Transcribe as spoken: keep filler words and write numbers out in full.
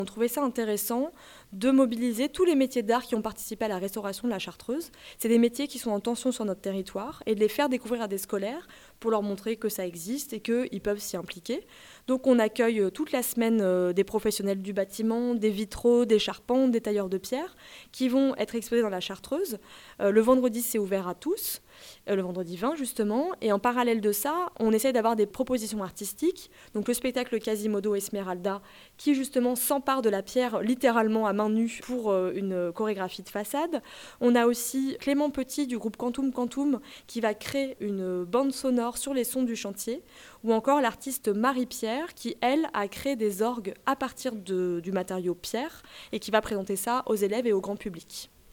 On trouvait ça intéressant de mobiliser tous les métiers d'art qui ont participé à la restauration de la Chartreuse. C'est des métiers qui sont en tension sur notre territoire et de les faire découvrir à des scolaires pour leur montrer que ça existe et qu'ils peuvent s'y impliquer. Donc on accueille toute la semaine des professionnels du bâtiment, des vitraux, des charpentes, des tailleurs de pierre qui vont être exposés dans la Chartreuse. Le vendredi, c'est ouvert à tous, le vendredi vingt justement. Et en parallèle de ça, on essaie d'avoir des propositions artistiques. Donc le spectacle Quasimodo Esmeralda qui justement s'empare de la pierre littéralement à main nue pour une chorégraphie de façade. On a aussi Clément Petit du groupe Quantum Quantum qui va créer une bande sonore sur les sons du chantier, ou encore l'artiste Marie-Pierre qui, elle, a créé des orgues à partir de, du matériau pierre et qui va présenter ça aux élèves et au grand public.